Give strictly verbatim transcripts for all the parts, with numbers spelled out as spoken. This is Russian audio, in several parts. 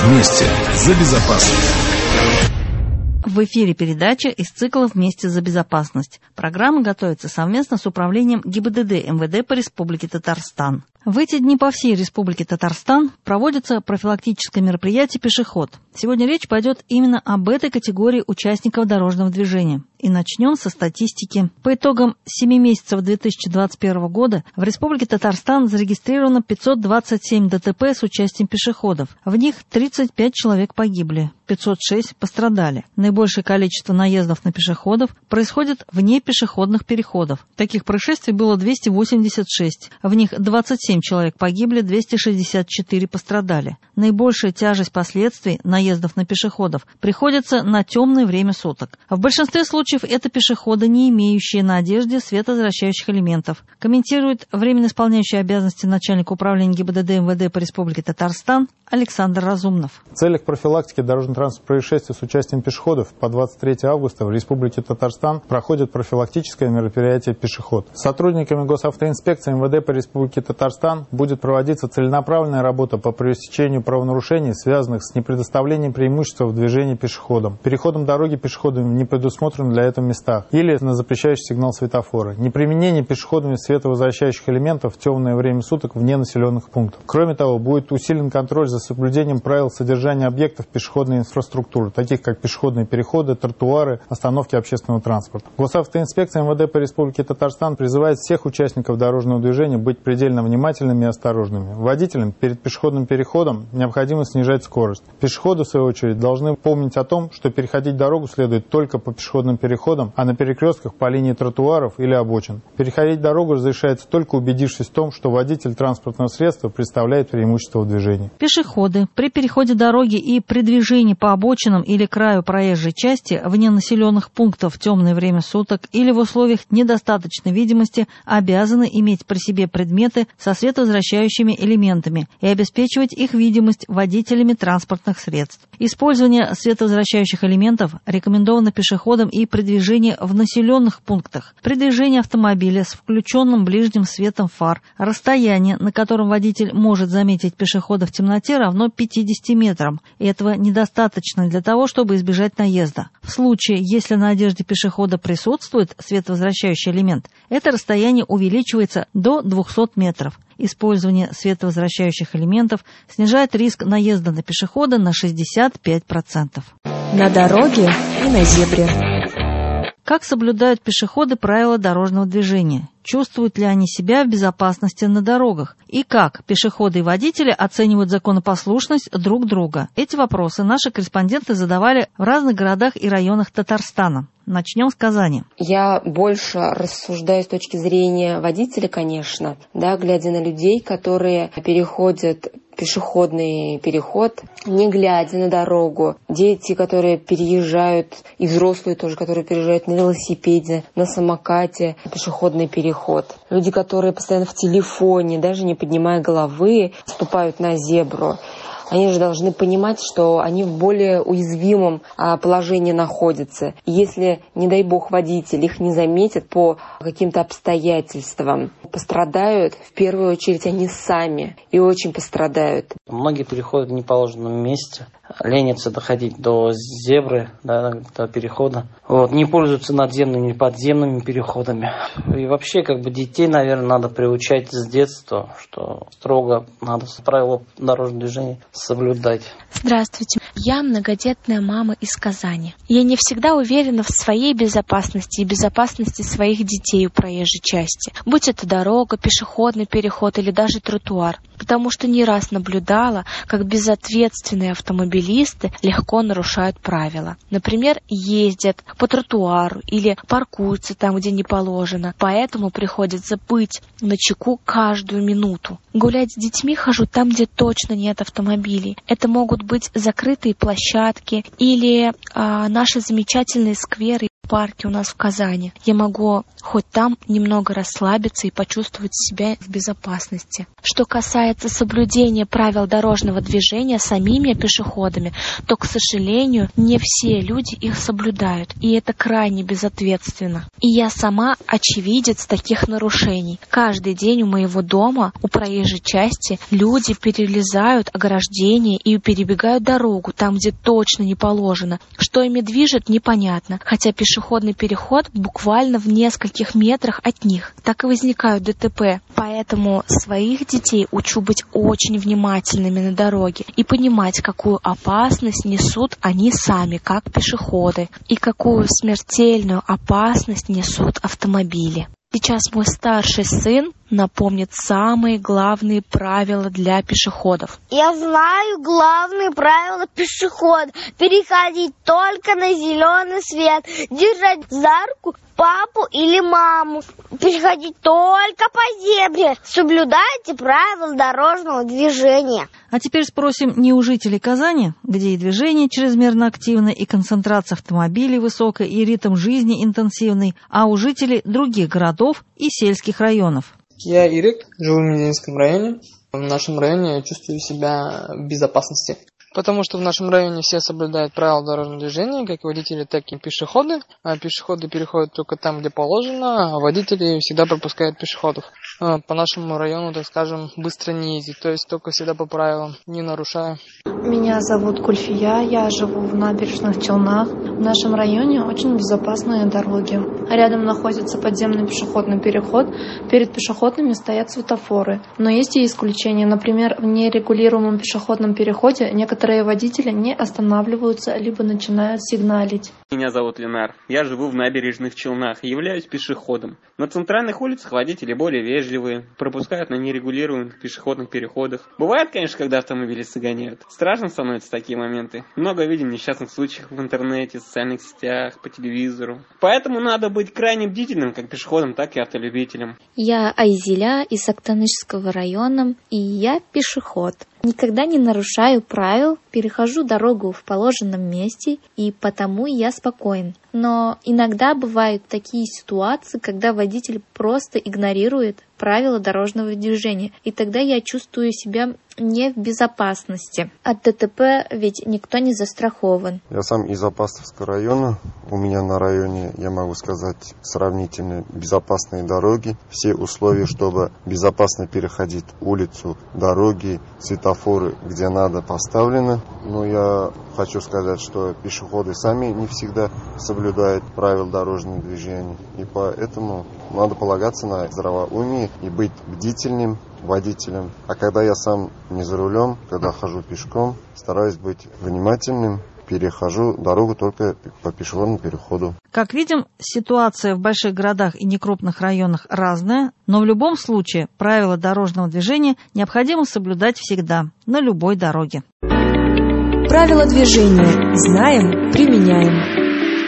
Вместе за безопасность. В эфире передача из цикла «Вместе за безопасность». Программа готовится совместно с Управлением ГИБДД эм вэ дэ по Республике Татарстан. В эти дни по всей Республике Татарстан проводится профилактическое мероприятие «Пешеход». Сегодня речь пойдет именно об этой категории участников дорожного движения. И начнем со статистики. По итогам семи месяцев две тысячи двадцать первого года в Республике Татарстан зарегистрировано пятьсот двадцать семь дэ тэ пэ с участием пешеходов. В них тридцать пять человек погибли, пятьсот шесть пострадали. Наибольшее количество наездов на пешеходов происходит вне пешеходных переходов. Таких происшествий было двести восемьдесят шесть. В них двадцать семь человек погибли, двести шестьдесят четыре пострадали. Наибольшая тяжесть последствий наездов на пешеходов приходится на темное время суток. В большинстве случаев это пешеходы, не имеющие на одежде световозвращающих элементов, комментирует временно исполняющий обязанности начальника управления ГИБДД эм вэ дэ по Республике Татарстан Александр Разумнов. В целях профилактики дорожно-транспортных происшествий с участием пешеходов по двадцать третьего августа в Республике Татарстан проходит профилактическое мероприятие «Пешеход». Сотрудниками госавтоинспекции эм вэ дэ по Республике Татарстан будет проводиться целенаправленная работа по пресечению правонарушений, связанных с непредоставлением преимущества в движении пешеходам, переходом дороги пешеходами не предусмотренным для этого местах или на запрещающий сигнал светофора, неприменение пешеходами световозвращающих элементов в темное время суток вне населенных пунктов. Кроме того, будет усилен контроль за соблюдением правил содержания объектов пешеходной инфраструктуры, таких как пешеходные переходы, тротуары, остановки общественного транспорта. Госавтоинспекция эм вэ дэ по Республике Татарстан призывает всех участников дорожного движения быть предельно внимательными и осторожными. Водителям перед пешеходным переходом необходимо снижать скорость. Пешеходы, в свою очередь, должны помнить о том, что переходить дорогу следует только по пешеходным переходам, а на перекрестках по линии тротуаров или обочин. Переходить дорогу разрешается только убедившись в том, что водитель транспортного средства представляет преимущество в движении. Пешеходы при переходе дороги и при движении по обочинам или краю проезжей части вне населенных пунктов в темное время суток или в условиях недостаточной видимости обязаны иметь при себе предметы со световозвращающими элементами и обеспечивать их видимость водителями транспортных средств. Использование световозвращающих элементов рекомендовано пешеходам и при движении в населенных пунктах. При движении автомобиля с включенным ближним светом фар расстояние, на котором водитель может заметить пешехода в темноте, равно пятидесяти метрам. И этого недостаточно для того, чтобы избежать наезда. В случае, если на одежде пешехода присутствует световозвращающий элемент, это расстояние увеличивается до двухсот метров. Использование световозвращающих элементов снижает риск наезда на пешехода на шестьдесят пять процентов. На дороге и на зебре. Как соблюдают пешеходы правила дорожного движения? Чувствуют ли они себя в безопасности на дорогах? И как пешеходы и водители оценивают законопослушность друг друга? Эти вопросы наши корреспонденты задавали в разных городах и районах Татарстана. Начнем с Казани. Я больше рассуждаю с точки зрения водителя, конечно, да, глядя на людей, которые переходят пешеходный переход, не глядя на дорогу. Дети, которые переезжают, и взрослые тоже, которые переезжают на велосипеде, на самокате, пешеходный переход. Люди, которые постоянно в телефоне, даже не поднимая головы, ступают на зебру. Они же должны понимать, что они в более уязвимом положении находятся. И если, не дай бог, водитель их не заметит по каким-то обстоятельствам, пострадают в первую очередь они сами и очень пострадают. Многие переходят в неположенном месте, ленятся доходить до зебры, да, до перехода. Вот, не пользуются надземными и подземными переходами. И вообще, как бы, детей, наверное, надо приучать с детства, что строго надо правила дорожного движения соблюдать. Здравствуйте. Я многодетная мама из Казани. Я не всегда уверена в своей безопасности и безопасности своих детей у проезжей части. Будь это дорога, пешеходный переход или даже тротуар. Потому что не раз наблюдала, как безответственные автомобилисты легко нарушают правила. Например, ездят по тротуару или паркуются там, где не положено. Поэтому приходится быть начеку каждую минуту. Гулять с детьми хожу там, где точно нет автомобилей. Это могут быть закрытые площадки или а, наши замечательные скверы. парке у нас в Казани. Я могу хоть там немного расслабиться и почувствовать себя в безопасности. Что касается соблюдения правил дорожного движения самими пешеходами, то, к сожалению, не все люди их соблюдают, и это крайне безответственно. И я сама очевидец таких нарушений. Каждый день у моего дома, у проезжей части, люди перелезают ограждение и перебегают дорогу там, где точно не положено. Что ими движет, непонятно, хотя пешеходный переход буквально в нескольких метрах от них. Так и возникают ДТП. Поэтому своих детей учу быть очень внимательными на дороге и понимать, какую опасность несут они сами, как пешеходы, и какую смертельную опасность несут автомобили. Сейчас мой старший сын напомнит самые главные правила для пешеходов. Я знаю главные правила пешехода. Переходить только на зеленый свет. Держать за руку папу или маму. Переходить только по зебре. Соблюдайте правила дорожного движения. А теперь спросим не у жителей Казани, где и движение чрезмерно активное, и концентрация автомобилей высокая, и ритм жизни интенсивный, а у жителей других городов и сельских районов. Я Ирик, живу в Мединском районе. В нашем районе я чувствую себя в безопасности. Потому что в нашем районе все соблюдают правила дорожного движения, как водители, так и пешеходы. А пешеходы переходят только там, где положено, а водители всегда пропускают пешеходов. По нашему району, так скажем, быстро не ездить, то есть только всегда по правилам, не нарушая. Меня зовут Кульфия, я живу в Набережных Челнах. В нашем районе очень безопасные дороги. Рядом находится подземный пешеходный переход. Перед пешеходными стоят светофоры. Но есть и исключения. Например, в нерегулируемом пешеходном переходе некоторые водители не останавливаются, либо начинают сигналить. Меня зовут Ленар. Я живу в Набережных Челнах и являюсь пешеходом. На центральных улицах водители более вежливые, пропускают на нерегулируемых пешеходных переходах. Бывает, конечно, когда автомобилисты гоняют. Страшно становятся такие моменты. Много видим несчастных случаев в интернете, в социальных сетях, по телевизору. Поэтому надо быть крайне бдительным как пешеходом, так и автолюбителем. Я Айзеля из Актанышского района, и я пешеход. Никогда не нарушаю правил, перехожу дорогу в положенном месте, и потому я спокоен. Но иногда бывают такие ситуации, когда водитель просто игнорирует правила дорожного движения, и тогда я чувствую себя не в безопасности. От ДТП ведь никто не застрахован. Я сам из Апастовского района. У меня на районе, я могу сказать, сравнительно безопасные дороги. Все условия, чтобы безопасно переходить улицу, дороги, светофоры, где надо, поставлены. Но я хочу сказать, что пешеходы сами не всегда соблюдают правила дорожного движения. И поэтому надо полагаться на здравоумие и быть бдительным водителем. А когда я сам не за рулем, когда хожу пешком, стараюсь быть внимательным, перехожу дорогу только по пешеходному переходу. Как видим, ситуация в больших городах и некрупных районах разная, но в любом случае правила дорожного движения необходимо соблюдать всегда, на любой дороге. Правила движения. Знаем, применяем.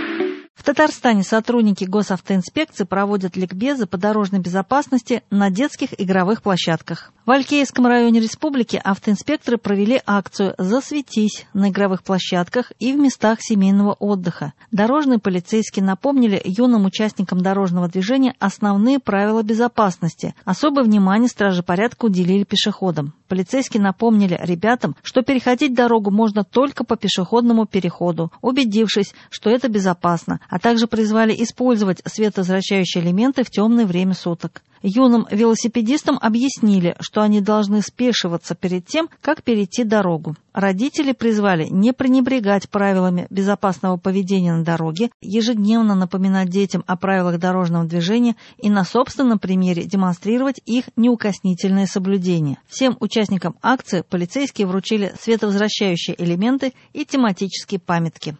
В Татарстане сотрудники госавтоинспекции проводят ликбезы по дорожной безопасности на детских игровых площадках. В Алькейском районе республики автоинспекторы провели акцию «Засветись» на игровых площадках и в местах семейного отдыха. Дорожные полицейские напомнили юным участникам дорожного движения основные правила безопасности. Особое внимание стражи порядка уделили пешеходам. Полицейские напомнили ребятам, что переходить дорогу можно только по пешеходному переходу, убедившись, что это безопасно, а также призвали использовать световозвращающие элементы в темное время суток. Юным велосипедистам объяснили, что они должны спешиваться перед тем, как перейти дорогу. Родители призвали не пренебрегать правилами безопасного поведения на дороге, ежедневно напоминать детям о правилах дорожного движения и на собственном примере демонстрировать их неукоснительное соблюдение. Всем участникам акции полицейские вручили световозвращающие элементы и тематические памятки.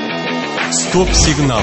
Стоп-сигнал.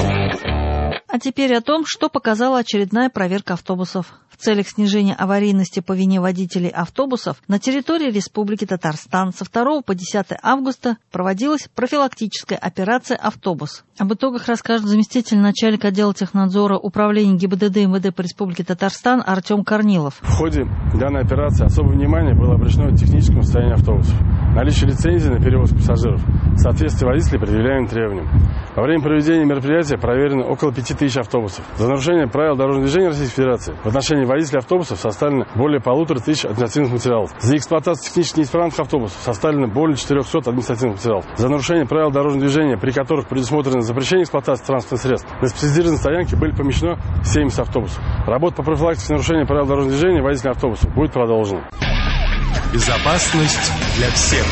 А теперь о том, что показала очередная проверка автобусов. В целях снижения аварийности по вине водителей автобусов на территории Республики Татарстан со второго по десятое августа проводилась профилактическая операция «Автобус». Об итогах расскажет заместитель начальника отдела технадзора управления ГИБДД МВД по Республике Татарстан Артем Корнилов. В ходе данной операции особое внимание было обращено к техническому состоянию автобусов. наличие лицензии на перевоз пассажиров, соответствие водителей предъявляемым требованиям. Во время проведения мероприятия проверено около пяти тысяч автобусов. За нарушение правил дорожного движения Российской Федерации в отношении водителей автобусов составлено более полутора тысяч административных материалов. За эксплуатацию технически неисправных автобусов составлено более четырехсот административных материалов. За нарушение правил дорожного движения, при которых предусмотрено запрещение эксплуатации транспортных средств, на специализированной стоянке были помещено семьдесят автобусов. Работа по профилактике нарушения правил дорожного движения водителей автобусов будет продолжена. Безопасность для всех.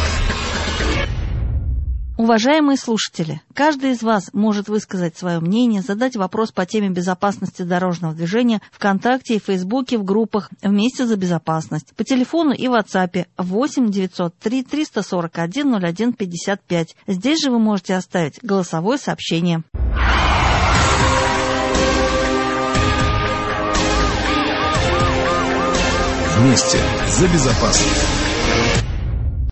Уважаемые слушатели, каждый из вас может высказать свое мнение, задать вопрос по теме безопасности дорожного движения ВКонтакте и Фейсбуке в группах «Вместе за безопасность» по телефону и WhatsApp восемь девятьсот три триста сорок один ноль один пятьдесят пять. Здесь же вы можете оставить голосовое сообщение. Вместе за безопасность.